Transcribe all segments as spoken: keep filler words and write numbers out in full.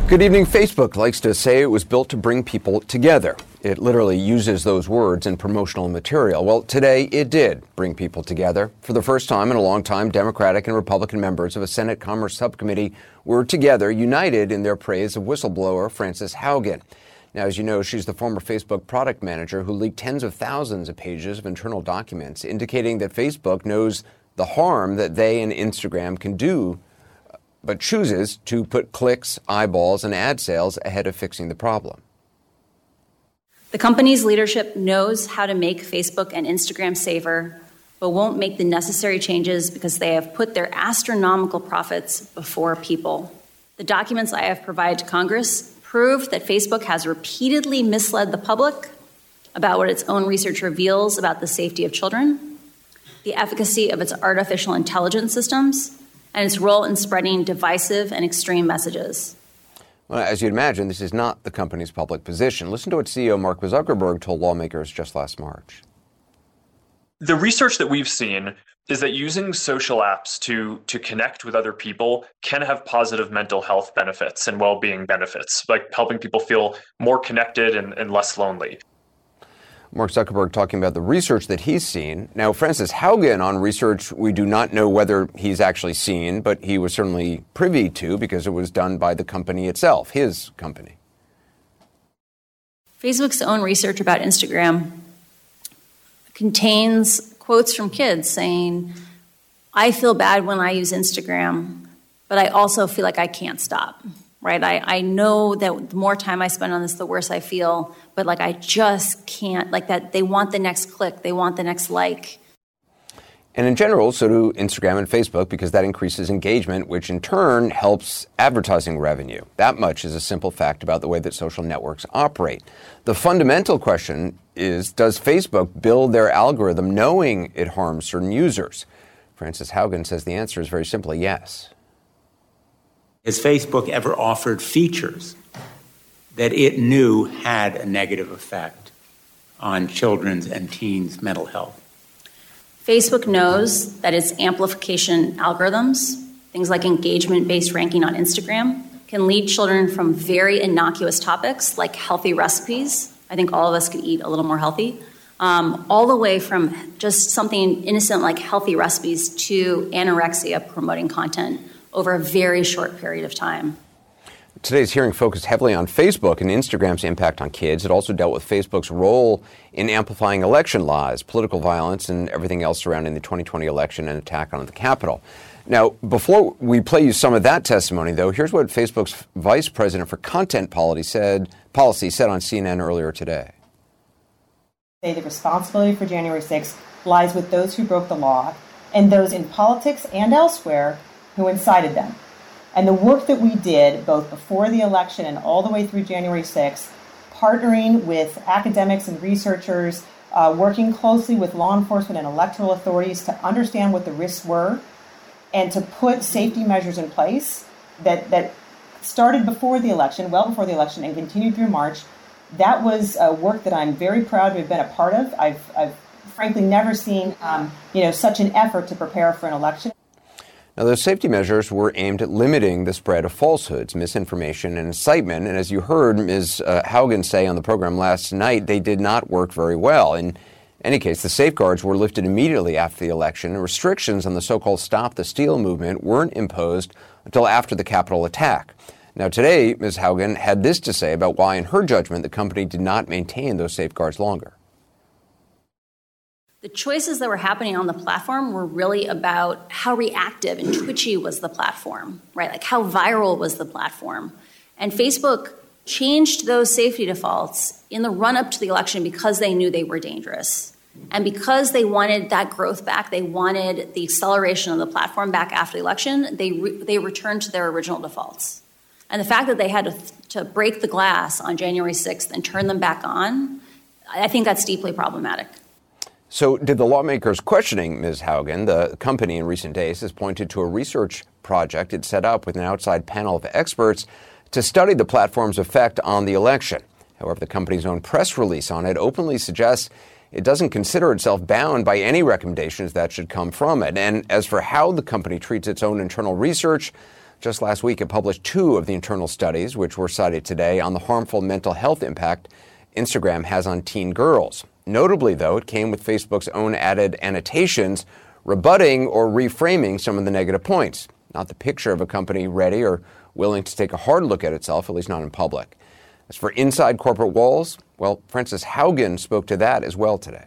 Good evening. Facebook likes to say it was built to bring people together. It literally uses those words in promotional material. Well, today it did bring people together. For the first time in a long time, Democratic and Republican members of a Senate Commerce Subcommittee were together, united in their praise of whistleblower Frances Haugen. Now, as you know, she's the former Facebook product manager who leaked tens of thousands of pages of internal documents indicating that Facebook knows the harm that they and Instagram can do, but chooses to put clicks, eyeballs, and ad sales ahead of fixing the problem. The company's leadership knows how to make Facebook and Instagram safer, but won't make the necessary changes because they have put their astronomical profits before people. The documents I have provided to Congress prove that Facebook has repeatedly misled the public about what its own research reveals about the safety of children, the efficacy of its artificial intelligence systems, and its role in spreading divisive and extreme messages. Well, as you'd imagine, this is not the company's public position. Listen to what C E O Mark Zuckerberg told lawmakers just last March. The research that we've seen is that using social apps to, to connect with other people can have positive mental health benefits and well-being benefits, like helping people feel more connected and, and less lonely. Mark Zuckerberg talking about the research that he's seen. Now, Frances Haugen on research we do not know whether he's actually seen, but he was certainly privy to because it was done by the company itself, his company. Facebook's own research about Instagram contains quotes from kids saying, I feel bad when I use Instagram, but I also feel like I can't stop. Right, I, I know that the more time I spend on this, the worse I feel, but like I just can't, like that they want the next click, they want the next like. And in general, so do Instagram and Facebook because that increases engagement, which in turn helps advertising revenue. That much is a simple fact about the way that social networks operate. The fundamental question is, does Facebook build their algorithm knowing it harms certain users? Frances Haugen says the answer is very simply yes. Has Facebook ever offered features that it knew had a negative effect on children's and teens' mental health? Facebook knows that its amplification algorithms, things like engagement-based ranking on Instagram, can lead children from very innocuous topics like healthy recipes. I think all of us could eat a little more healthy. Um, all the way from just something innocent like healthy recipes to anorexia promoting content over a very short period of time. Today's hearing focused heavily on Facebook and Instagram's impact on kids. It also dealt with Facebook's role in amplifying election lies, political violence, and everything else surrounding the twenty twenty election and attack on the Capitol. Now, before we play you some of that testimony, though, here's what Facebook's vice president for content policy said, policy said on C N N earlier today. The responsibility for January sixth lies with those who broke the law and those in politics and elsewhere who incited them. And the work that we did both before the election and all the way through January sixth, partnering with academics and researchers, uh, working closely with law enforcement and electoral authorities to understand what the risks were and to put safety measures in place that, that started before the election, well before the election, and continued through March. That was uh, work that I'm very proud to have been a part of. I've, I've frankly never seen um, you know, such an effort to prepare for an election. Now, those safety measures were aimed at limiting the spread of falsehoods, misinformation, and incitement. And as you heard Miz Uh, Haugen say on the program last night, they did not work very well. In any case, the safeguards were lifted immediately after the election, and restrictions on the so-called Stop the Steal movement weren't imposed until after the Capitol attack. Now, today, Miz Haugen had this to say about why, in her judgment, the company did not maintain those safeguards longer. The choices that were happening on the platform were really about how reactive and twitchy was the platform, right? Like how viral was the platform. And Facebook changed those safety defaults in the run-up to the election because they knew they were dangerous. And because they wanted that growth back, they wanted the acceleration of the platform back after the election, they, re- they returned to their original defaults. And the fact that they had to, to break the glass on January sixth and turn them back on, I think that's deeply problematic. So did the lawmakers questioning Miz Haugen? The company in recent days has pointed to a research project it set up with an outside panel of experts to study the platform's effect on the election. However, the company's own press release on it openly suggests it doesn't consider itself bound by any recommendations that should come from it. And as for how the company treats its own internal research, Just last week, it published two of the internal studies, which were cited today, on the harmful mental health impact Instagram has on teen girls. Notably, though, it came with Facebook's own added annotations rebutting or reframing some of the negative points. Not the picture of a company ready or willing to take a hard look at itself, at least not in public. As for inside corporate walls, well, Frances Haugen spoke to that as well today.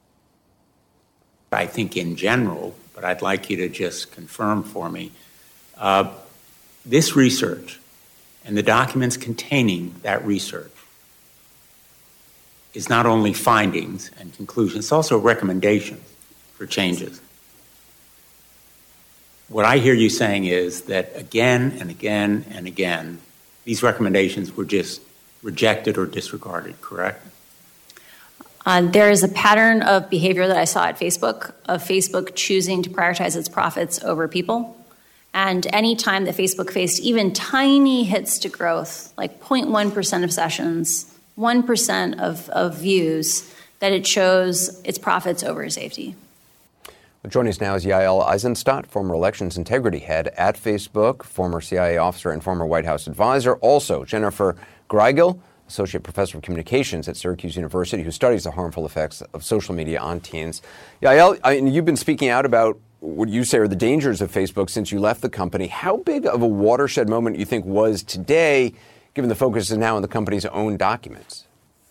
I think in general, but I'd like you to just confirm for me, uh, this research and the documents containing that research is not only findings and conclusions, it's also recommendations for changes. What I hear you saying is that again and again and again, these recommendations were just rejected or disregarded, correct? Uh, there is a pattern of behavior that I saw at Facebook, of Facebook choosing to prioritize its profits over people. And any time that Facebook faced even tiny hits to growth, like zero point one percent of sessions, one percent of, of views, that it chose its profits over safety. Well, joining us now is Yael Eisenstadt, former elections integrity head at Facebook, former C I A officer and former White House advisor. Also, Jennifer Greigel, associate professor of communications at Syracuse University, who studies the harmful effects of social media on teens. Yael, I mean, you've been speaking out about what you say are the dangers of Facebook since you left the company. How big of a watershed moment you think was today, given the focus is now on the company's own documents?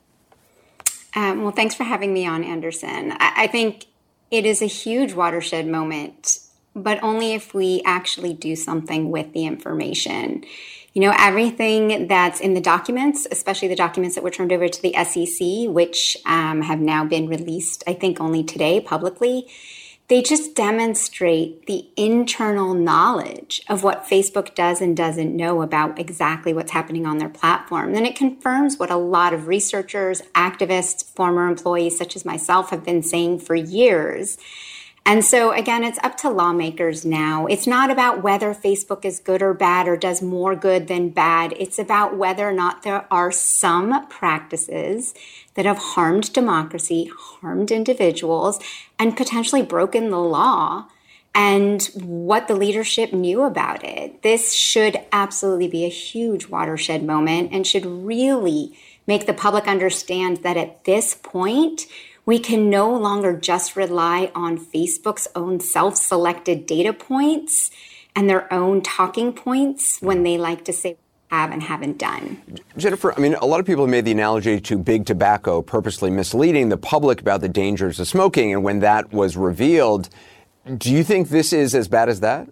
Um, well, thanks for having me on, Anderson. I, I think it is a huge watershed moment, but only if we actually do something with the information. You know, everything that's in the documents, especially the documents that were turned over to the S E C, which um, have now been released, I think, only today publicly, they just demonstrate the internal knowledge of what Facebook does and doesn't know about exactly what's happening on their platform. And it confirms what a lot of researchers, activists, former employees such as myself have been saying for years. And so, again, it's up to lawmakers now. It's not about whether Facebook is good or bad or does more good than bad. It's about whether or not there are some practices that have harmed democracy, harmed individuals, and potentially broken the law, and what the leadership knew about it. This should absolutely be a huge watershed moment and should really make the public understand that at this point, we can no longer just rely on Facebook's own self-selected data points and their own talking points when they like to say have and haven't done. Jennifer, I mean, a lot of people have made the analogy to big tobacco purposely misleading the public about the dangers of smoking. And when that was revealed, do you think this is as bad as that?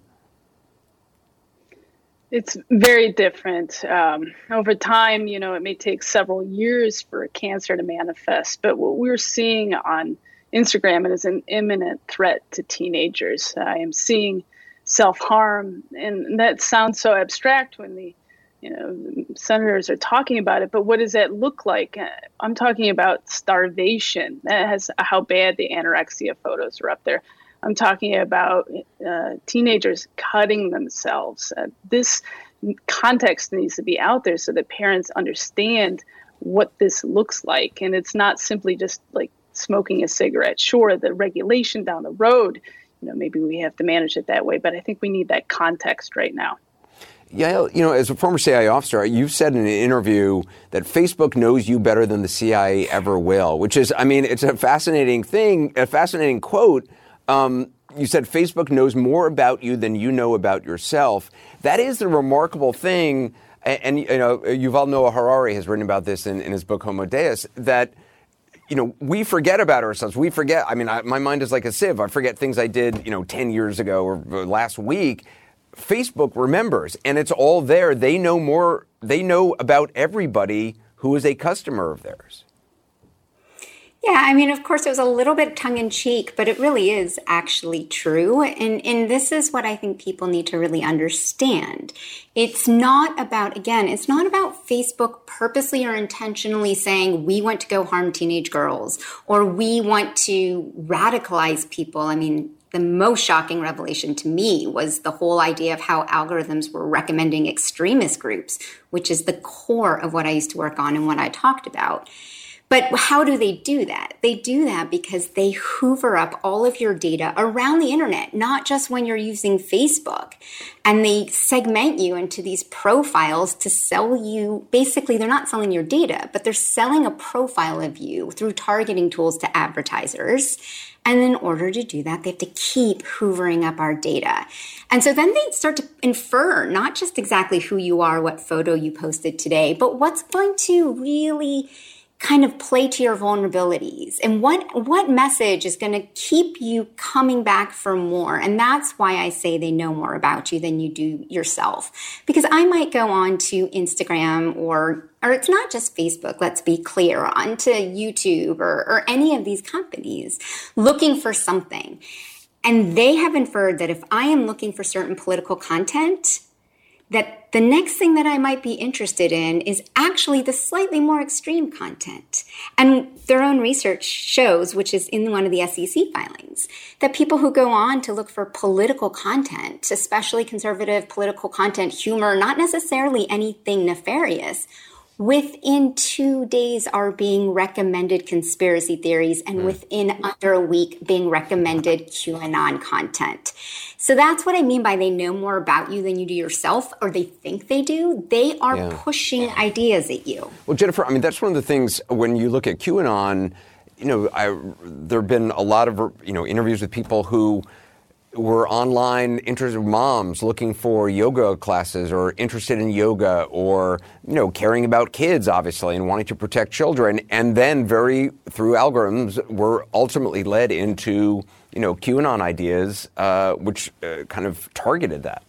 It's very different. Um, over time, you know, it may take several years for cancer to manifest. But what we're seeing on Instagram is an imminent threat to teenagers. I am seeing self-harm, and that sounds so abstract when the you know, senators are talking about it, but what does that look like? I'm talking about starvation. That has how bad the anorexia photos are up there. I'm talking about uh, teenagers cutting themselves. Uh, this context needs to be out there so that parents understand what this looks like. And it's not simply just like smoking a cigarette. Sure, the regulation down the road, you know, maybe we have to manage it that way, but I think we need that context right now. Yeah, you know, as a former C I A officer, you've said in an interview that Facebook knows you better than the C I A ever will, which is, I mean, it's a fascinating thing, a fascinating quote. Um, you said Facebook knows more about you than you know about yourself. That is the remarkable thing. And, and you know, Yuval Noah Harari has written about this in, in his book Homo Deus, that, you know, we forget about ourselves. We forget. I mean, I, my mind is like a sieve. I forget things I did, you know, ten years ago or, or last week. Facebook remembers, and it's all there. They know more. They know about everybody who is a customer of theirs. Yeah, I mean, of course, it was a little bit tongue-in-cheek, but it really is actually true. And, and this is what I think people need to really understand. It's not about, again, it's not about Facebook purposely or intentionally saying, we want to go harm teenage girls, or we want to radicalize people. I mean, the most shocking revelation to me was the whole idea of how algorithms were recommending extremist groups, which is the core of what I used to work on and what I talked about. But how do they do that? They do that because they hoover up all of your data around the internet, not just when you're using Facebook. And they segment you into these profiles to sell you. Basically, they're not selling your data, but they're selling a profile of you through targeting tools to advertisers. And in order to do that, they have to keep hoovering up our data. And so then they start to infer not just exactly who you are, what photo you posted today, but what's going to really kind of play to your vulnerabilities and what what message is going to keep you coming back for more. And that's why I say they know more about you than you do yourself. Because I might go on to Instagram or or it's not just Facebook, let's be clear, onto YouTube or, or any of these companies looking for something. And they have inferred that if I am looking for certain political content, that the next thing that I might be interested in is actually the slightly more extreme content. And their own research shows, which is in one of the S E C filings, that people who go on to look for political content, especially conservative political content, humor, not necessarily anything nefarious, within two days are being recommended conspiracy theories and mm. within under a week being recommended QAnon content. So that's what I mean by they know more about you than you do yourself, or they think they do. They are yeah. pushing ideas at you. Well, Jennifer, I mean, that's one of the things when you look at QAnon, you know, I, there have been a lot of, you know, interviews with people who were online interested moms looking for yoga classes or interested in yoga or, you know, caring about kids, obviously, and wanting to protect children. And then very, through algorithms, were ultimately led into, you know, QAnon ideas, uh, which uh, kind of targeted that.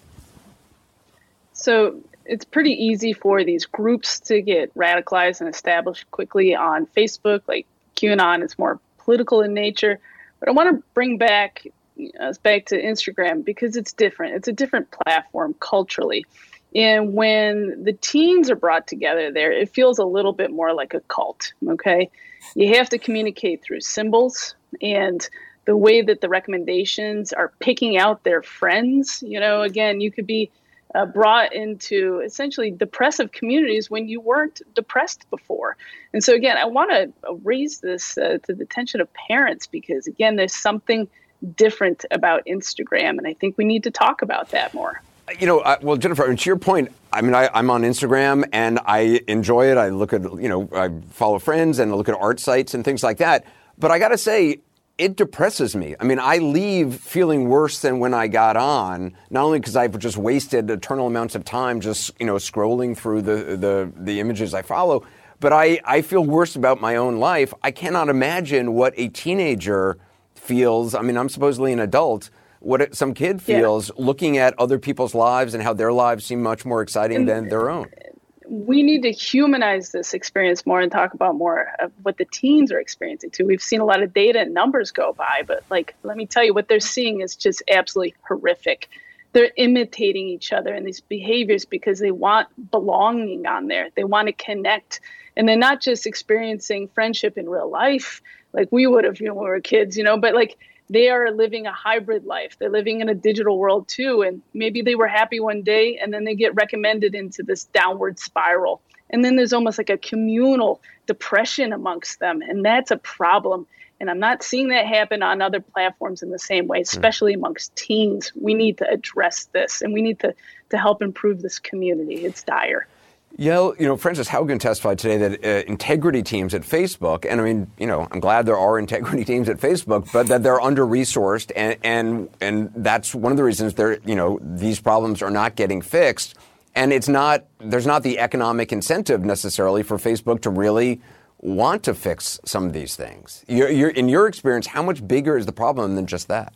So it's pretty easy for these groups to get radicalized and established quickly on Facebook. Like QAnon is more political in nature. But I want to bring back us back to Instagram because it's different. It's a different platform culturally. And when the teens are brought together there, it feels a little bit more like a cult, okay? You have to communicate through symbols and the way that the recommendations are picking out their friends. You know, again, you could be uh, brought into essentially depressive communities when you weren't depressed before. And so, again, I want to raise this uh, to the attention of parents because, again, there's something different about Instagram, and I think we need to talk about that more. You know, uh, well, Jennifer, I mean, to your point, I mean, I, I'm on Instagram and I enjoy it. I look at, you know, I follow friends and I look at art sites and things like that. But I got to say, it depresses me. I mean, I leave feeling worse than when I got on, not only because I've just wasted eternal amounts of time just, you know, scrolling through the the, the images I follow, but I, I feel worse about my own life. I cannot imagine what a teenager feels. I mean, I'm supposedly an adult. What it, some kid feels yeah. looking at other people's lives and how their lives seem much more exciting and than their own. We need to humanize this experience more and talk about more of what the teens are experiencing too. We've seen a lot of data and numbers go by, but like, let me tell you, what they're seeing is just absolutely horrific. They're imitating each other in these behaviors because they want belonging on there. They want to connect. And they're not just experiencing friendship in real life, like we would have, you know, when we were kids, you know, but like they are living a hybrid life. They're living in a digital world too. And maybe they were happy one day and then they get recommended into this downward spiral. And then there's almost like a communal depression amongst them. And that's a problem. And I'm not seeing that happen on other platforms in the same way, especially amongst teens. We need to address this and we need to, to help improve this community. It's dire. Yeah, you know, Frances Haugen testified today that uh, integrity teams at Facebook, and I mean, you know, I'm glad there are integrity teams at Facebook, but that they're under-resourced, and and and that's one of the reasons they're, you know, these problems are not getting fixed, and it's not, there's not the economic incentive necessarily for Facebook to really want to fix some of these things. You're, you're, in your experience, how much bigger is the problem than just that?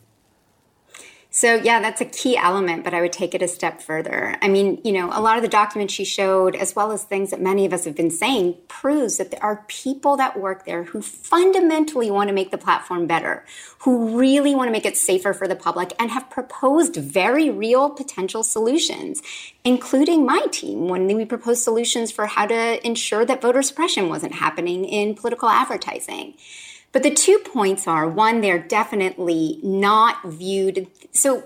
So, yeah, that's a key element, but I would take it a step further. I mean, you know, a lot of the documents she showed, as well as things that many of us have been saying, proves that there are people that work there who fundamentally want to make the platform better, who really want to make it safer for the public and have proposed very real potential solutions, including my team when we proposed solutions for how to ensure that voter suppression wasn't happening in political advertising. But the two points are, one, they're definitely not viewed. So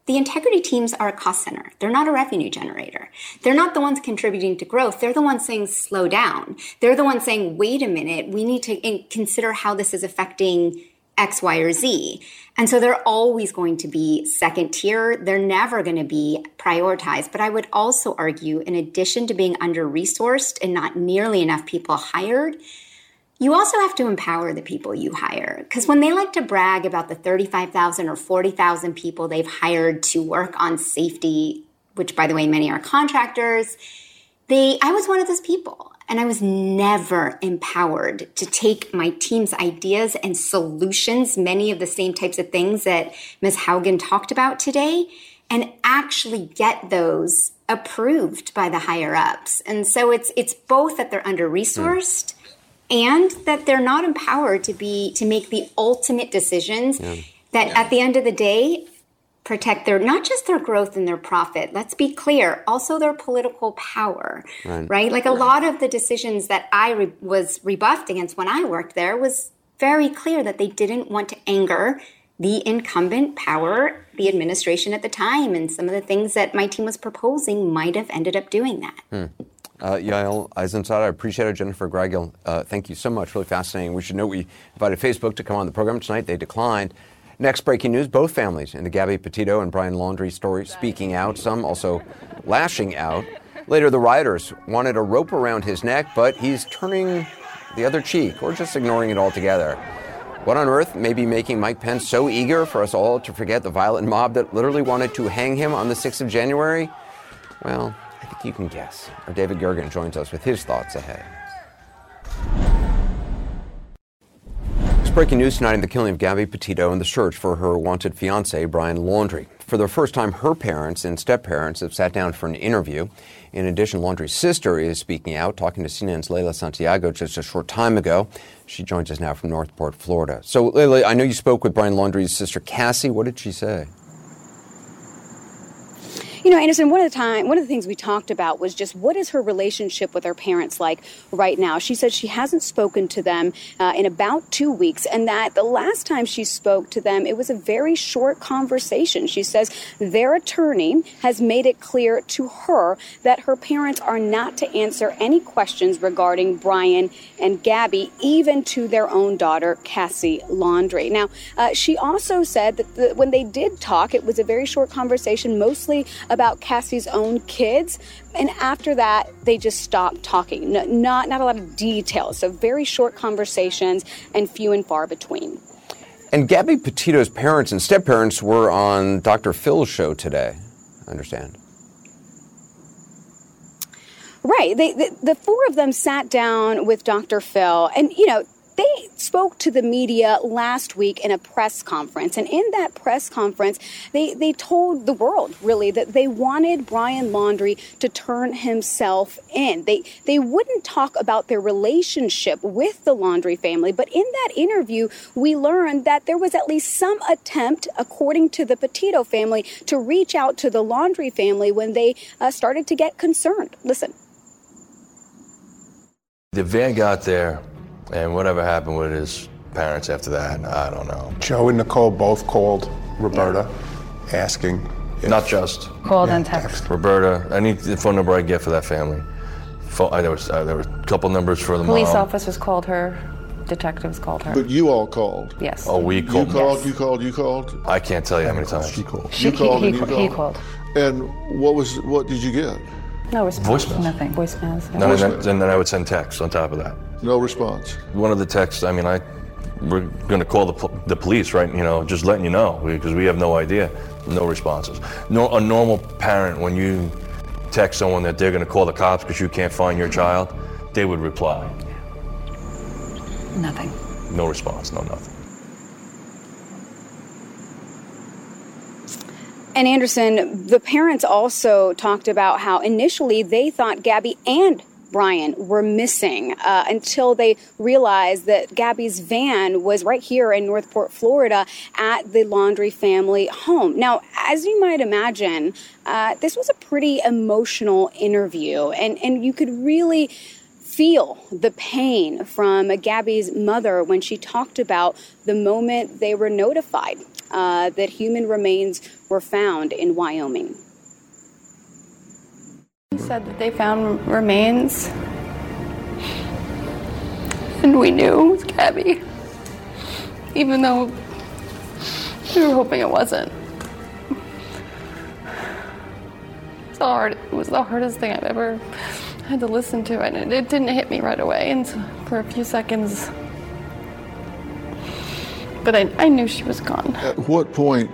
the integrity teams are a cost center. They're not a revenue generator. They're not the ones contributing to growth. They're the ones saying, slow down. They're the ones saying, wait a minute, we need to consider how this is affecting X, Y, or Z. And so they're always going to be second tier. They're never going to be prioritized. But I would also argue, in addition to being under-resourced and not nearly enough people hired, you also have to empower the people you hire. Because when they like to brag about the thirty-five thousand or forty thousand people they've hired to work on safety, which, by the way, many are contractors, they, I was one of those people. And I was never empowered to take my team's ideas and solutions, many of the same types of things that Miz Haugen talked about today, and actually get those approved by the higher ups. And so it's it's both that they're under-resourced, mm. and that they're not empowered to be to make the ultimate decisions yeah. that yeah. at the end of the day protect their, not just their growth and their profit, let's be clear, also their political power, right? right? Like a lot of the decisions that I re- was rebuffed against when I worked there was very clear that they didn't want to anger the incumbent power, the administration at the time, and some of the things that my team was proposing might have ended up doing that. Hmm. Uh, Yael Eisenstadt, I appreciate it. Jennifer Gregiel, uh, thank you so much. Really fascinating. We should note we invited Facebook to come on the program tonight. They declined. Next breaking news, both families in the Gabby Petito and Brian Laundrie story speaking out, some also lashing out. Later, the rioters wanted a rope around his neck, but he's turning the other cheek or just ignoring it altogether. What on earth may be making Mike Pence so eager for us all to forget the violent mob that literally wanted to hang him on the sixth of January? Well, I think you can guess. Our David Gergen joins us with his thoughts ahead. Breaking news tonight in the killing of Gabby Petito and the search for her wanted fiancé, Brian Laundrie. For the first time, her parents and step-parents have sat down for an interview. In addition, Laundrie's sister is speaking out, talking to C N N's Leila Santiago just a short time ago. She joins us now from Northport, Florida. So, Leila, I know you spoke with Brian Laundrie's sister, Cassie. What did she say? You know, Anderson, one of the time, one of the things we talked about was just what is her relationship with her parents like right now? She said she hasn't spoken to them uh, in about two weeks, and that the last time she spoke to them, it was a very short conversation. She says their attorney has made it clear to her that her parents are not to answer any questions regarding Brian and Gabby, even to their own daughter, Cassie Laundrie. Now, uh, she also said that the, when they did talk, it was a very short conversation, mostly about Cassie's own kids. And after that, they just stopped talking. No, not, not a lot of details. So very short conversations and few and far between. And Gabby Petito's parents and step-parents were on Doctor Phil's show today, I understand. Right. They, the, the four of them sat down with Doctor Phil, and, you know, they spoke to the media last week in a press conference. And in that press conference, they, they told the world, really, that they wanted Brian Laundrie to turn himself in. They, they wouldn't talk about their relationship with the Laundrie family. But in that interview, we learned that there was at least some attempt, according to the Petito family, to reach out to the Laundrie family when they uh, started to get concerned. Listen. The van got there. And whatever happened with his parents after that, I don't know. Joe and Nicole both called Roberta yeah. asking. If, Not just. Called yeah, and text. Roberta, I need the phone number I get for that family. Phone, uh, there, was, uh, there were a couple numbers for the Police mom. officers called her. Detectives called her. But you all called? Yes. Oh, we called? You called, yes. you called, you called? I can't tell you how many times. She called. She, you called he, and he, you called? He called. And what was? What did you get? No response. Voicemails. Nothing. Voicemails. No, and, then, and then I would send texts on top of that. No response. One of the texts, I mean, I we're going to call the the police, right? You know, just letting you know, because we have no idea. No responses. No, a normal parent, when you text someone that they're going to call the cops because you can't find your child, they would reply. Nothing. No response. No nothing. And Anderson, the parents also talked about how initially they thought Gabby and Brian were missing uh, until they realized that Gabby's van was right here in Northport, Florida at the Laundrie family home. Now, as you might imagine, uh, this was a pretty emotional interview, and, and you could really feel the pain from Gabby's mother when she talked about the moment they were notified uh, that human remains were found in Wyoming. He said that they found remains, and we knew it was Gabby, even though we were hoping it wasn't. It's hard. It was the hardest thing I've ever had to listen to, and it, it didn't hit me right away, and so for a few seconds, but I, I knew she was gone. At what point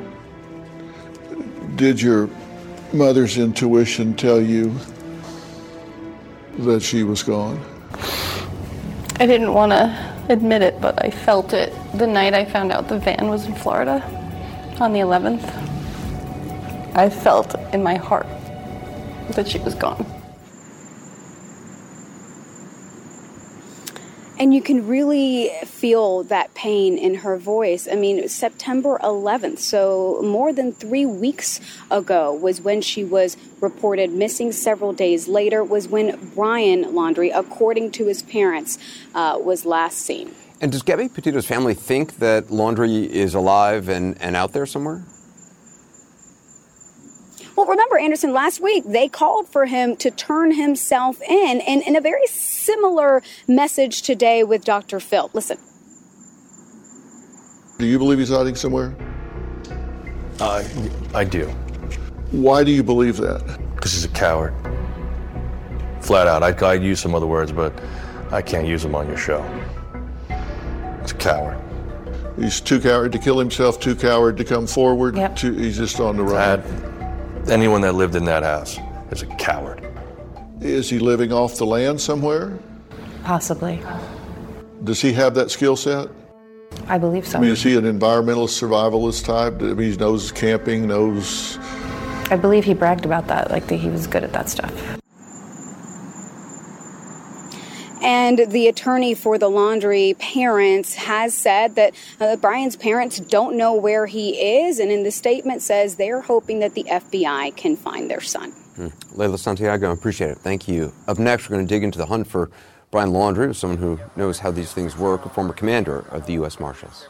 did your mother's intuition tell you that she was gone? I didn't want to admit it, but I felt it the night I found out the van was in Florida on the eleventh. I felt in my heart that she was gone. And you can really feel that pain in her voice. I mean, September eleventh, so more than three weeks ago was when she was reported missing. Several days later was when Brian Laundrie, according to his parents, uh, was last seen. And does Gabby Petito's family think that Laundrie is alive and, and out there somewhere? Well, remember, Anderson, last week they called for him to turn himself in, and in a very similar message today with Doctor Phil. Listen. Do you believe he's hiding somewhere? Uh, I do. Why do you believe that? Because he's a coward. Flat out. I, I'd use some other words, but I can't use them on your show. He's a coward. He's too coward to kill himself, too coward to come forward. Yep. Too, he's just on the run. Dad, anyone that lived in that house is a coward. Is he living off the land somewhere? Possibly. Does he have that skill set? I believe so. I mean, is he an environmentalist, survivalist type? I mean, he knows camping, knows... I believe he bragged about that, like that he was good at that stuff. And the attorney for the Laundrie parents has said that uh, Brian's parents don't know where he is, and in the statement says they're hoping that the F B I can find their son. Hmm. Layla Santiago, I appreciate it. Thank you. Up next, we're going to dig into the hunt for Brian Laundrie, someone who knows how these things work, a former commander of the U S Marshals.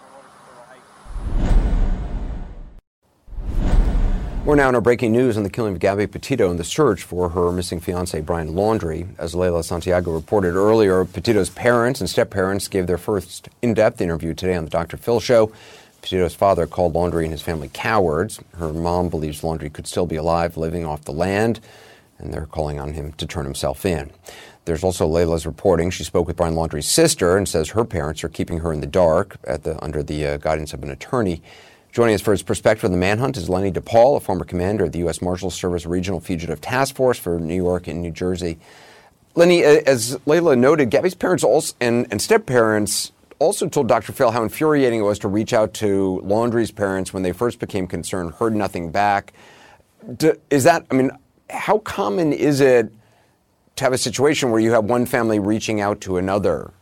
We're now in our breaking news on the killing of Gabby Petito and the search for her missing fiancé, Brian Laundrie. As Layla Santiago reported earlier, Petito's parents and step-parents gave their first in-depth interview today on the Doctor Phil show. Petito's father called Laundrie and his family cowards. Her mom believes Laundrie could still be alive, living off the land, and they're calling on him to turn himself in. There's also Layla's reporting. She spoke with Brian Laundrie's sister and says her parents are keeping her in the dark at the, under the uh, guidance of an attorney. Joining us for his perspective on the manhunt is Lenny DePaul, a former commander of the U S Marshals Service Regional Fugitive Task Force for New York and New Jersey. Lenny, as Layla noted, Gabby's parents also, and, and step-parents also told Doctor Phil how infuriating it was to reach out to Laundrie's parents when they first became concerned, heard nothing back. Do, is that, I mean, how common is it to have a situation where you have one family reaching out to another?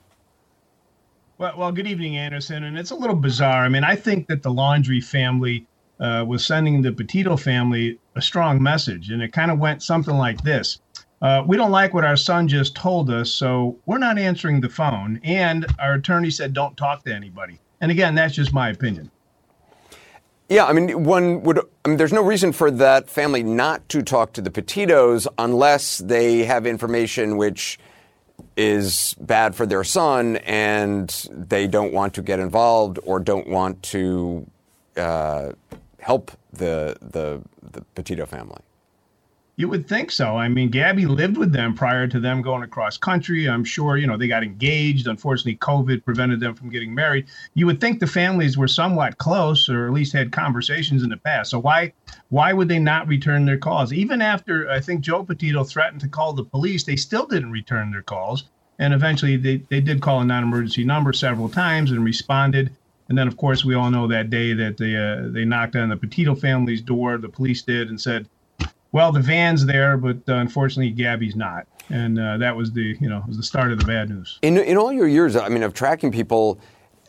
Well, well, good evening, Anderson. And it's a little bizarre. I mean, I think that the Laundrie family uh, was sending the Petito family a strong message. And it kind of went something like this. Uh, we don't like what our son just told us, so we're not answering the phone. And our attorney said, don't talk to anybody. And again, that's just my opinion. Yeah, I mean, one would, I mean, there's no reason for that family not to talk to the Petitos unless they have information which is bad for their son and they don't want to get involved or don't want to uh, help the, the the Petito family. You would think so. I mean, Gabby lived with them prior to them going across country. I'm sure, you know, they got engaged. Unfortunately, COVID prevented them from getting married. You would think the families were somewhat close or at least had conversations in the past. So why why would they not return their calls? Even after, I think, Joe Petito threatened to call the police, they still didn't return their calls. And eventually they, they did call a non-emergency number several times and responded. And then, of course, we all know that day that they uh, they knocked on the Petito family's door, the police did, and said, well, the van's there, but uh, unfortunately, Gabby's not. And uh, that was the, you know, was the start of the bad news. In in all your years, I mean, of tracking people,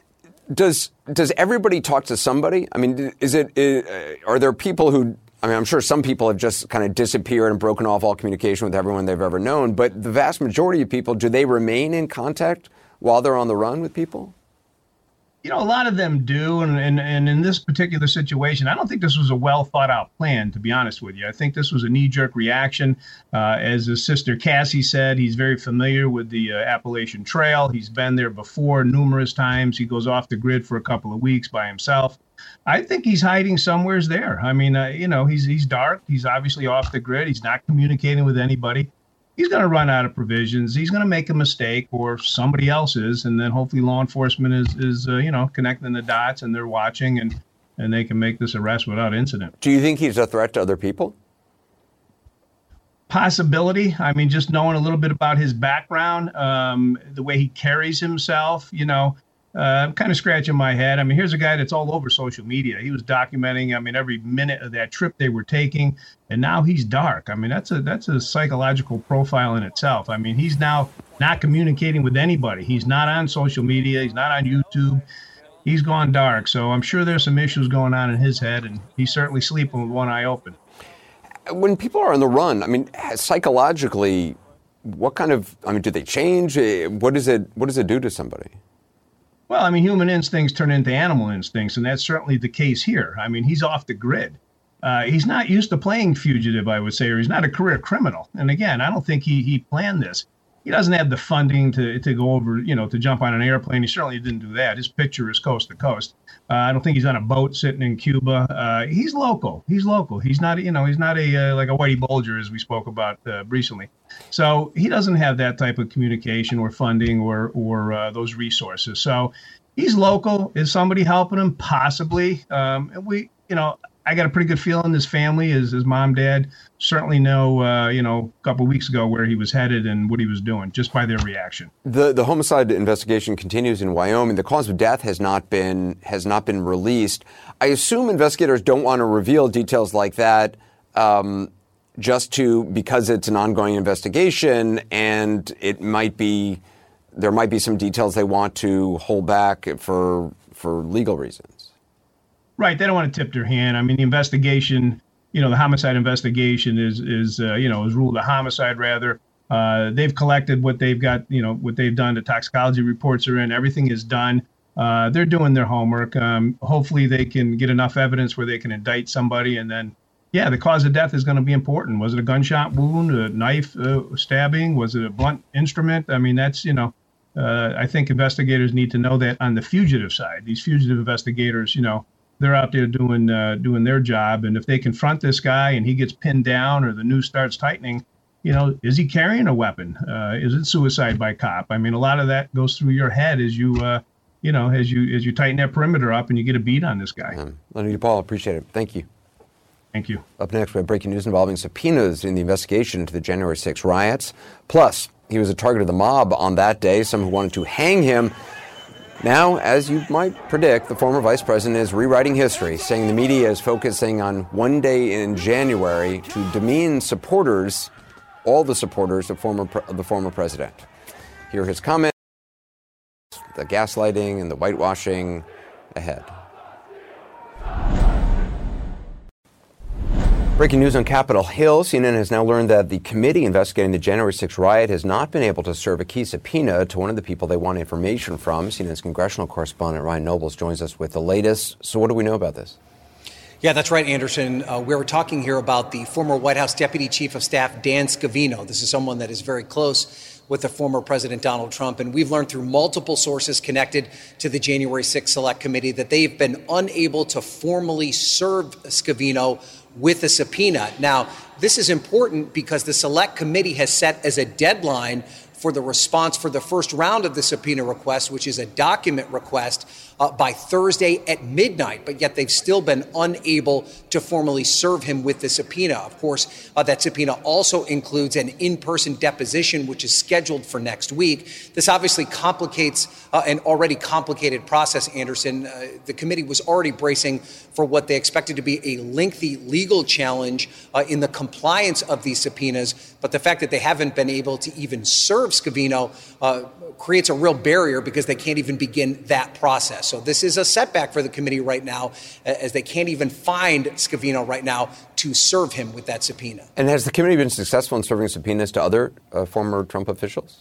does does everybody talk to somebody? I mean, is it is, are there people who? I mean, I'm sure some people have just kind of disappeared and broken off all communication with everyone they've ever known. But the vast majority of people, do they remain in contact while they're on the run with people? You know, a lot of them do. And, and, and in this particular situation, I don't think this was a well thought out plan, to be honest with you. I think this was a knee jerk reaction. Uh, as his sister Cassie said, he's very familiar with the uh, Appalachian Trail. He's been there before numerous times. He goes off the grid for a couple of weeks by himself. I think he's hiding somewheres there. I mean, uh, you know, he's he's dark. He's obviously off the grid. He's not communicating with anybody. He's going to run out of provisions. He's going to make a mistake, or somebody else is, and then hopefully law enforcement is, is uh, you know, connecting the dots, and they're watching, and, and they can make this arrest without incident. Do you think he's a threat to other people? Possibility. I mean, just knowing a little bit about his background, um, the way he carries himself, you know, uh, I'm kind of scratching my head. I mean, here's a guy that's all over social media. He was documenting, I mean, every minute of that trip they were taking, and now he's dark. I mean, that's a that's a psychological profile in itself. I mean, he's now not communicating with anybody. He's not on social media. He's not on YouTube. He's gone dark. So I'm sure there's some issues going on in his head, and he's certainly sleeping with one eye open. When people are on the run, I mean, psychologically, what kind of, I mean, do they change? What does it, what does it do to somebody? Well, I mean, human instincts turn into animal instincts, and that's certainly the case here. I mean, he's off the grid. Uh, he's not used to playing fugitive, I would say, or he's not a career criminal. And again, I don't think he he planned this. He doesn't have the funding to to go over, you know, to jump on an airplane. He certainly didn't do that. His picture is coast to coast. Uh, I don't think he's on a boat sitting in Cuba. Uh, he's local. He's local. He's not, you know, he's not a uh, like a Whitey Bulger, as we spoke about uh, recently. So he doesn't have that type of communication or funding or or uh, those resources. So he's local. Is somebody helping him? Possibly. Um, and we, you know, I got a pretty good feeling his family, his, his mom, dad, certainly know, uh, you know, a couple of weeks ago where he was headed and what he was doing just by their reaction. The the homicide investigation continues in Wyoming. The cause of death has not been has not been released. I assume investigators don't want to reveal details like that um, just to because it's an ongoing investigation, and it might be there might be some details they want to hold back for for legal reasons. Right. They don't want to tip their hand. I mean, the investigation, you know, the homicide investigation is, is uh, you know, is ruled a homicide, rather. Uh, they've collected what they've got, you know, what they've done. The toxicology reports are in. Everything is done. Uh, they're doing their homework. Um, hopefully they can get enough evidence where they can indict somebody. And then, yeah, the cause of death is going to be important. Was it a gunshot wound, a knife uh, stabbing? Was it a blunt instrument? I mean, that's, you know, uh, I think investigators need to know that on the fugitive side. These fugitive investigators, you know, they're out there doing uh, doing their job. And if they confront this guy and he gets pinned down or the news starts tightening, you know, is he carrying a weapon? Uh, is it suicide by cop? I mean, a lot of that goes through your head as you, uh, you know, as you as you tighten that perimeter up and you get a beat on this guy. Um, Leonard Paul, appreciate it. Thank you. Thank you. Up next, we have breaking news involving subpoenas in the investigation into the January sixth riots. Plus, he was a target of the mob on that day, some who wanted to hang him. Now, as you might predict, the former vice president is rewriting history, saying the media is focusing on one day in January to demean supporters, all the supporters of former of the former president. Hear his comments, the gaslighting and the whitewashing ahead. Breaking news on Capitol Hill. C N N has now learned that the committee investigating the January sixth riot has not been able to serve a key subpoena to one of the people they want information from. C N N's congressional correspondent Ryan Nobles joins us with the latest. So what do we know about this? Yeah, that's right, Anderson. Uh, we were talking here about the former White House Deputy Chief of Staff, Dan Scavino. This is someone that is very close with the former President Donald Trump. And we've learned through multiple sources connected to the January sixth Select Committee that they've been unable to formally serve Scavino with a subpoena. Now, this is important because the Select Committee has set as a deadline for the response for the first round of the subpoena request, which is a document request, uh, by Thursday at midnight. But yet they've still been unable to formally serve him with the subpoena. Of course, uh, that subpoena also includes an in-person deposition, which is scheduled for next week. This obviously complicates uh, an already complicated process, Anderson. Uh, the committee was already bracing for what they expected to be a lengthy legal challenge uh, in the compliance of these subpoenas. But the fact that they haven't been able to even serve Scavino uh, creates a real barrier because they can't even begin that process. So this is a setback for the committee right now, as they can't even find Scavino right now to serve him with that subpoena. And has the committee been successful in serving subpoenas to other uh, former Trump officials?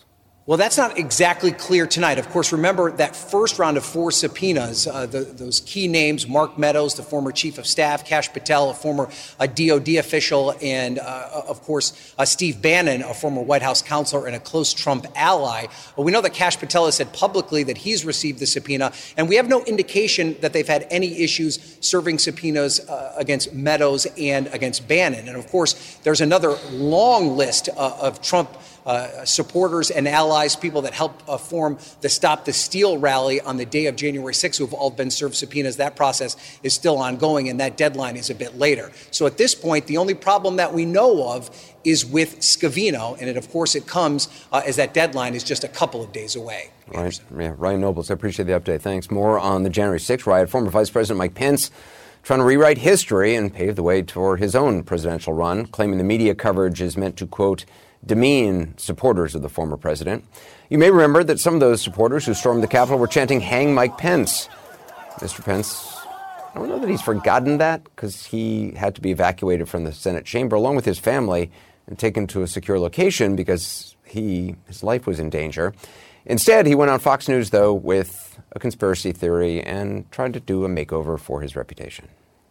Well, that's not exactly clear tonight. Of course, remember that first round of four subpoenas, uh, the, those key names, Mark Meadows, the former chief of staff, Kash Patel, a former uh, D O D official, and, uh, of course, uh, Steve Bannon, a former White House counselor and a close Trump ally. Well, we know that Kash Patel has said publicly that he's received the subpoena, and we have no indication that they've had any issues serving subpoenas uh, against Meadows and against Bannon. And, of course, there's another long list uh, of Trump Uh, supporters and allies, people that helped uh, form the Stop the Steal rally on the day of January sixth, who have all been served subpoenas. That process is still ongoing, and that deadline is a bit later. So at this point, the only problem that we know of is with Scavino, and it, of course it comes uh, as that deadline is just a couple of days away. Right. Yeah, Ryan Nobles, I appreciate the update. Thanks. More on the January sixth riot. Former Vice President Mike Pence trying to rewrite history and pave the way toward his own presidential run, claiming the media coverage is meant to, quote, demean supporters of the former president. You may remember that some of those supporters who stormed the Capitol were chanting, "Hang Mike Pence." Mister Pence, I don't know that he's forgotten that, because he had to be evacuated from the Senate chamber along with his family and taken to a secure location because he his life was in danger. Instead, he went on Fox News, though, with a conspiracy theory and tried to do a makeover for his reputation.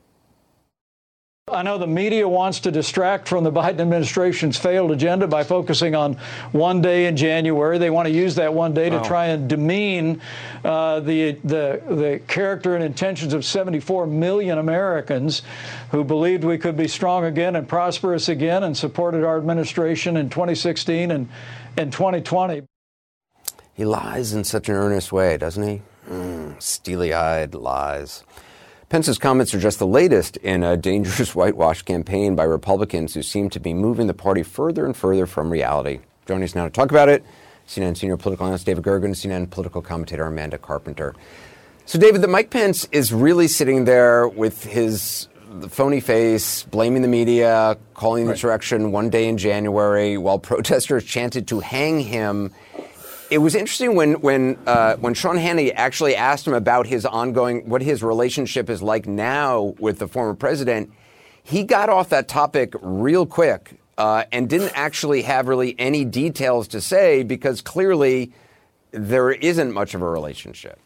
I know the media wants to distract from the Biden administration's failed agenda by focusing on one day in January. They want to use that one day to Wow. try and demean uh, the, the, the character and intentions of seventy-four million Americans who believed we could be strong again and prosperous again and supported our administration in twenty sixteen and, and twenty twenty. He lies in such an earnest way, doesn't he? Mm, steely-eyed lies. Pence's comments are just the latest in a dangerous whitewash campaign by Republicans who seem to be moving the party further and further from reality. Joining us now to talk about it, C N N senior political analyst David Gergen, C N N political commentator Amanda Carpenter. So, David, the Mike Pence is really sitting there with his phony face, blaming the media, calling the insurrection one day in January, while protesters chanted to hang him. It was interesting when when uh, when Sean Hannity actually asked him about his ongoing, what his relationship is like now with the former president. He got off that topic real quick uh, and didn't actually have really any details to say because clearly there isn't much of a relationship.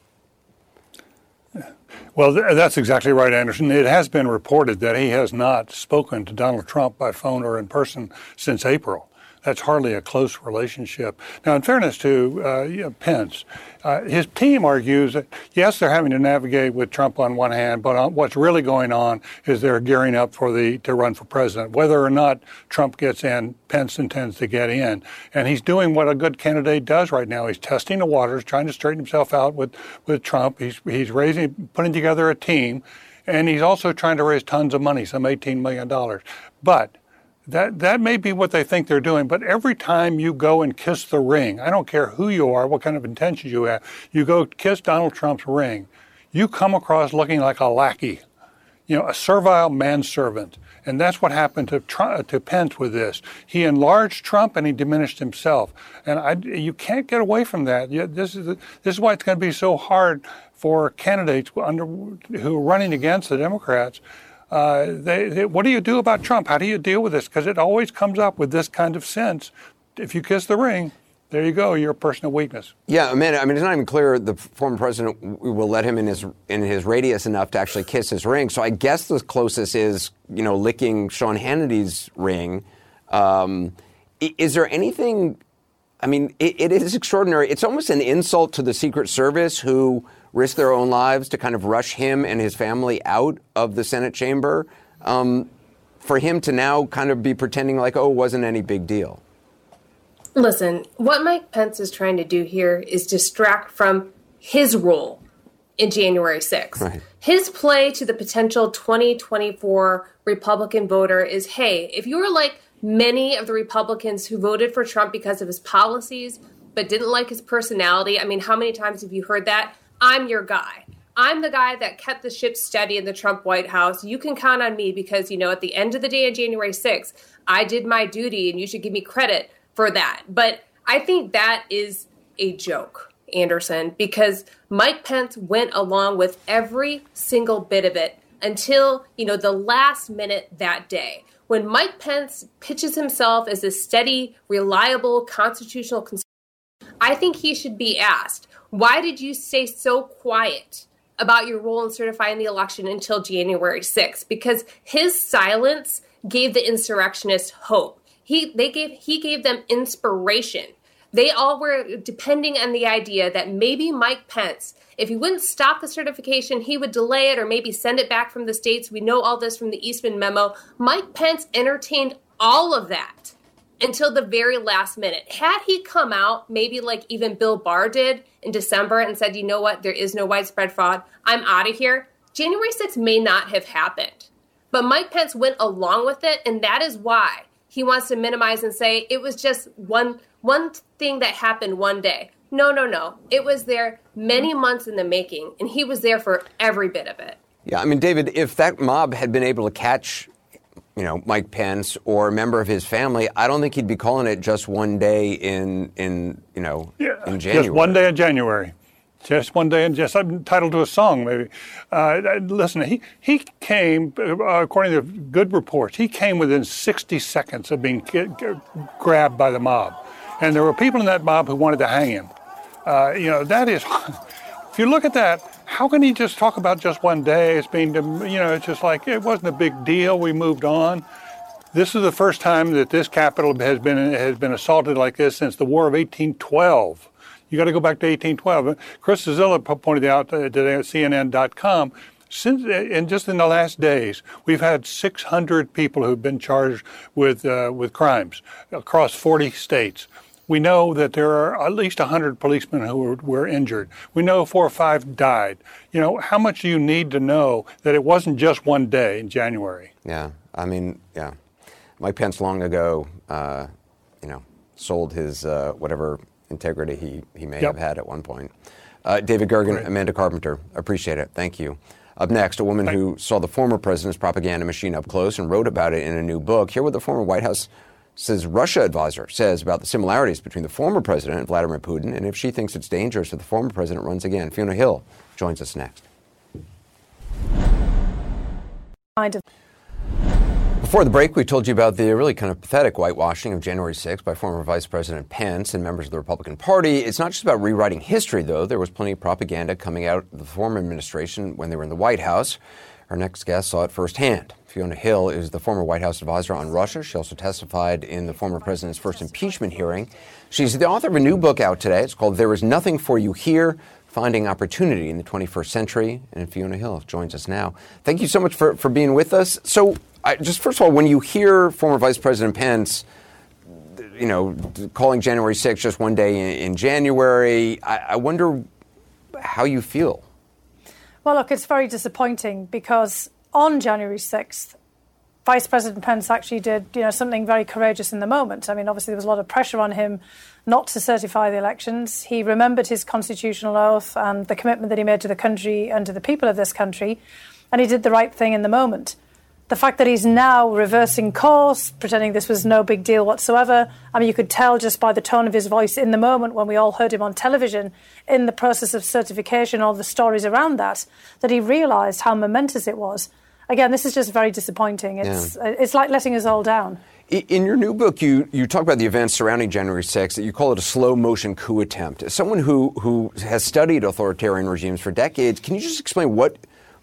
Well, th- that's exactly right, Anderson. It has been reported that he has not spoken to Donald Trump by phone or in person since April. That's hardly a close relationship. Now, in fairness to uh, you know, Pence, uh, his team argues that, yes, they're having to navigate with Trump on one hand, but on, what's really going on is they're gearing up for the to run for president. Whether or not Trump gets in, Pence intends to get in. And he's doing what a good candidate does right now. He's testing the waters, trying to straighten himself out with, with Trump. He's, he's raising, putting together a team, and he's also trying to raise tons of money, some eighteen million dollars. But That that may be what they think they're doing, but every time you go and kiss the ring, I don't care who you are, what kind of intentions you have, you go kiss Donald Trump's ring, you come across looking like a lackey, you know, a servile manservant. And that's what happened to Trump, to Pence with this. He enlarged Trump and he diminished himself. And I, you can't get away from that. This is this is why it's going to be so hard for candidates under, who are running against the Democrats. Uh, they, they, what do you do about Trump? How do you deal with this? Because it always comes up with this kind of sense. If you kiss the ring, there you go. You're a person of weakness. Yeah, Amanda, I mean, it's not even clear the former president will let him in his in his radius enough to actually kiss his ring. So I guess the closest is, you know, licking Sean Hannity's ring. Um, is there anything? I mean, it, it is extraordinary. It's almost an insult to the Secret Service, who risk their own lives to kind of rush him and his family out of the Senate chamber, um, for him to now kind of be pretending like, oh, it wasn't any big deal. Listen, what Mike Pence is trying to do here is distract from his role in January sixth. Right. His play to the potential twenty twenty-four Republican voter is, hey, if you were like many of the Republicans who voted for Trump because of his policies but didn't like his personality, I mean, how many times have you heard that? I'm your guy. I'm the guy that kept the ship steady in the Trump White House. You can count on me because, you know, at the end of the day on January sixth, I did my duty and you should give me credit for that. But I think that is a joke, Anderson, because Mike Pence went along with every single bit of it until, you know, the last minute that day. When Mike Pence pitches himself as a steady, reliable, constitutional conservative, I think he should be asked, why did you stay so quiet about your role in certifying the election until January sixth? Because his silence gave the insurrectionists hope. He they gave he gave them inspiration. They all were depending on the idea that maybe Mike Pence, if he wouldn't stop the certification, he would delay it or maybe send it back from the states. We know all this from the Eastman memo. Mike Pence entertained all of that until the very last minute. Had he come out, maybe like even Bill Barr did in December and said, you know what, there is no widespread fraud, I'm out of here, January sixth may not have happened. But Mike Pence went along with it, and that is why he wants to minimize and say it was just one one thing that happened one day. No, no, no. It was there many months in the making, and he was there for every bit of it. Yeah, I mean, David, if that mob had been able to catch, you know, Mike Pence or a member of his family, I don't think he'd be calling it just one day in, in you know, yeah, in January. Just one day in January. Just one day, and just I'm entitled to a song, maybe. Uh, listen, he he came, uh, according to good reports, he came within sixty seconds of being g- g- grabbed by the mob. And there were people in that mob who wanted to hang him. Uh, you know, that is, if you look at that, how can he just talk about just one day as being, you know, it's just like, it wasn't a big deal, we moved on. This is the first time that this capital has been has been assaulted like this since the War of eighteen twelve. You got to go back to eighteen twelve. Chris Cillizza pointed out today at C N N dot com, since, and just in the last days, we've had six hundred people who've been charged with uh, with crimes across forty states. We know that there are at least one hundred policemen who were, were injured. We know four or five died. You know, how much do you need to know that it wasn't just one day in January? Yeah, I mean, yeah. Mike Pence long ago, uh, you know, sold his uh, whatever integrity he, he may yep. have had at one point. Uh, David Gergen, right. Amanda Carpenter, appreciate it. Thank you. Up next, a woman who saw the former president's propaganda machine up close and wrote about it in a new book. Hear what the former White House says Russia advisor says about the similarities between the former president, Vladimir Putin, and if she thinks it's dangerous if the former president runs again. Fiona Hill joins us next. Kind of. Before the break, we told you about the really kind of pathetic whitewashing of January sixth by former Vice President Pence and members of the Republican Party. It's not just about rewriting history, though. There was plenty of propaganda coming out of the former administration when they were in the White House. Our next guest saw it firsthand. Fiona Hill is the former White House advisor on Russia. She also testified in the former president's first impeachment hearing. She's the author of a new book out today. It's called There Is Nothing for You Here, Finding Opportunity in the twenty-first Century. And Fiona Hill joins us now. Thank you so much for, for being with us. So I, just first of all, when you hear former Vice President Pence, you know, calling January sixth just one day in, in January, I, I wonder how you feel. Well, look, it's very disappointing because on January sixth, Vice President Pence actually did, you know, something very courageous in the moment. I mean, obviously there was a lot of pressure on him not to certify the elections. He remembered his constitutional oath and the commitment that he made to the country and to the people of this country, and he did the right thing in the moment. The fact that he's now reversing course, pretending this was no big deal whatsoever, I mean, you could tell just by the tone of his voice in the moment when we all heard him on television in the process of certification, all the stories around that, that he realised how momentous it was. Again, this is just very disappointing. It's yeah. it's like letting us all down. In your new book, you, you talk about the events surrounding January sixth, that you call it a slow-motion coup attempt. As someone who, who has studied authoritarian regimes for decades, can you just explain what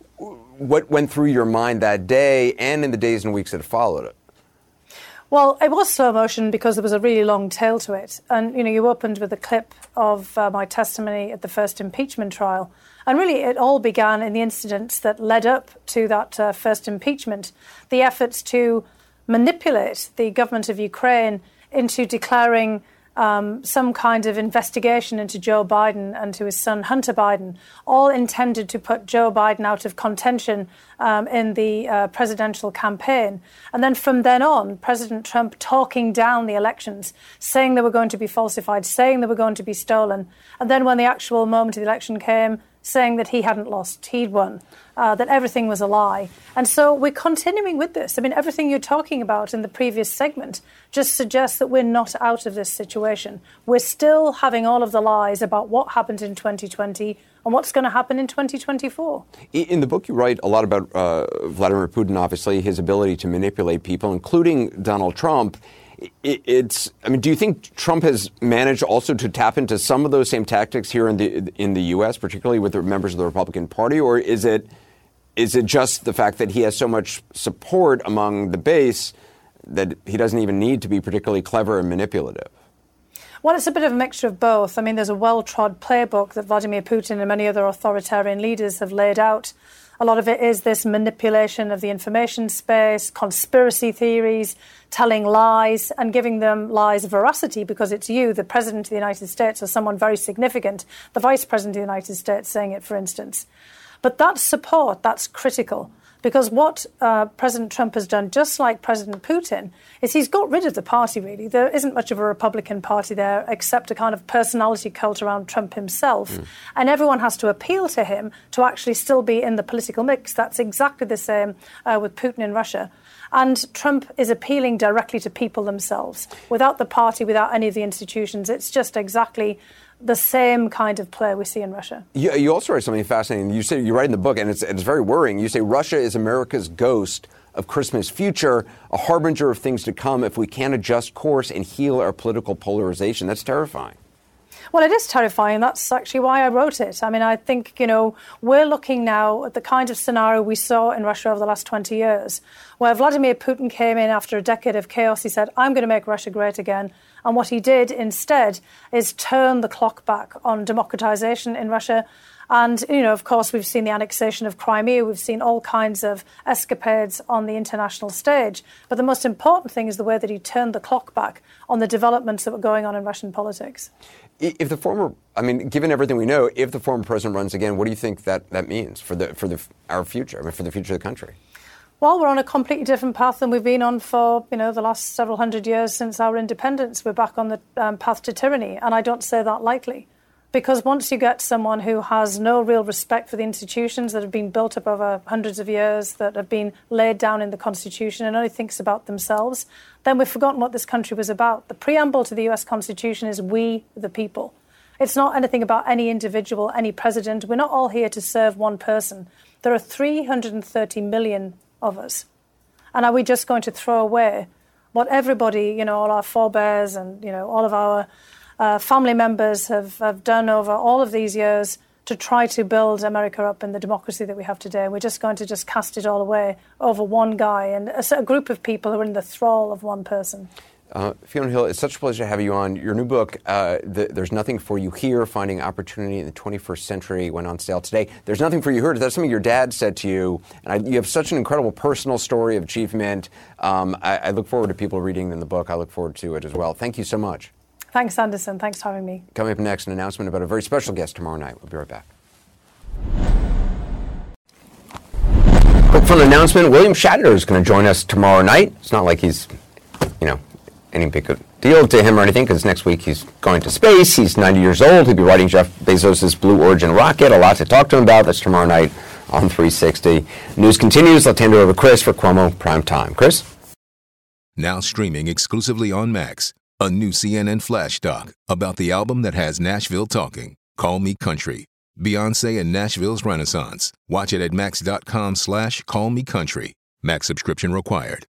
what went through your mind that day and in the days and weeks that followed it? Well, it was slow motion because there was a really long tail to it. And, you know, you opened with a clip of uh, my testimony at the first impeachment trial. And really, it all began in the incidents that led up to that uh, first impeachment, the efforts to manipulate the government of Ukraine into declaring Um, some kind of investigation into Joe Biden and to his son Hunter Biden, all intended to put Joe Biden out of contention um, in the uh, presidential campaign. And then from then on, President Trump talking down the elections, saying they were going to be falsified, saying they were going to be stolen. And then when the actual moment of the election came, saying that he hadn't lost, he'd won, uh, that everything was a lie. And so we're continuing with this. I mean, everything you're talking about in the previous segment just suggests that we're not out of this situation. We're still having all of the lies about what happened in twenty twenty and what's going to happen in twenty twenty-four. In the book, you write a lot about uh, Vladimir Putin, obviously, his ability to manipulate people, including Donald Trump. it, it's, I mean, do you think Trump has managed also to tap into some of those same tactics here in the in the U S, particularly with the members of the Republican Party, or is it is it just the fact that he has so much support among the base that he doesn't even need to be particularly clever and manipulative? Well, it's a bit of a mixture of both. I mean, there's a well-trod playbook that Vladimir Putin and many other authoritarian leaders have laid out. A lot of it is this manipulation of the information space, conspiracy theories, telling lies and giving them lies veracity because it's you, the President of the United States, or someone very significant, the Vice President of the United States, saying it, for instance. But that support, that's critical. Because what uh, President Trump has done, just like President Putin, is he's got rid of the party, really. There isn't much of a Republican Party there except a kind of personality cult around Trump himself. Mm. And everyone has to appeal to him to actually still be in the political mix. That's exactly the same uh, with Putin in Russia. And Trump is appealing directly to people themselves. Without the party, without any of the institutions, it's just exactly the same kind of play we see in Russia. You, you also write something fascinating. You say you write in the book, and it's, it's very worrying. You say Russia is America's ghost of Christmas future, a harbinger of things to come if we can't adjust course and heal our political polarization. That's terrifying. Well, it is terrifying. That's actually why I wrote it. I mean, I think, you know, we're looking now at the kind of scenario we saw in Russia over the last twenty years, where Vladimir Putin came in after a decade of chaos. He said, I'm going to make Russia great again. And what he did instead is turn the clock back on democratization in Russia. And, you know, of course, we've seen the annexation of Crimea. We've seen all kinds of escapades on the international stage. But the most important thing is the way that he turned the clock back on the developments that were going on in Russian politics. If the former, I mean, given everything we know, if the former president runs again, what do you think that, that means for the for the our future, I mean, for the future of the country? Well, we're on a completely different path than we've been on for, you know, the last several hundred years since our independence. We're back on the um, path to tyranny, and I don't say that lightly. Because once you get someone who has no real respect for the institutions that have been built up over hundreds of years, that have been laid down in the Constitution, and only thinks about themselves, then we've forgotten what this country was about. The preamble to the U S Constitution is we, the people. It's not anything about any individual, any president. We're not all here to serve one person. There are three hundred thirty million of us. And are we just going to throw away what everybody, you know, all our forebears and, you know, all of our Uh, family members have, have done over all of these years to try to build America up in the democracy that we have today? We're just going to just cast it all away over one guy and a, a group of people who are in the thrall of one person. Uh, Fiona Hill, it's such a pleasure to have you on. Your new book, uh, the, There's Nothing for You Here, Finding Opportunity in the twenty-first Century, went on sale today. There's Nothing for You Here. That's something your dad said to you. And I, you have such an incredible personal story of achievement. Um, I, I look forward to people reading in the book. I look forward to it as well. Thank you so much. Thanks, Anderson. Thanks for having me. Coming up next, an announcement about a very special guest tomorrow night. We'll be right back. Quick fun announcement. William Shatner is going to join us tomorrow night. It's not like he's, you know, any big deal to him or anything, because next week he's going to space. He's ninety years old. He'll be riding Jeff Bezos' Blue Origin rocket. A lot to talk to him about. That's tomorrow night on three sixty. News continues. Let's hand it over to Chris for Cuomo Prime Time. Chris? Now streaming exclusively on Max. A new C N N flash doc about the album that has Nashville talking, Call Me Country. Beyonce and Nashville's Renaissance. Watch it at max.com slash call me country. Max subscription required.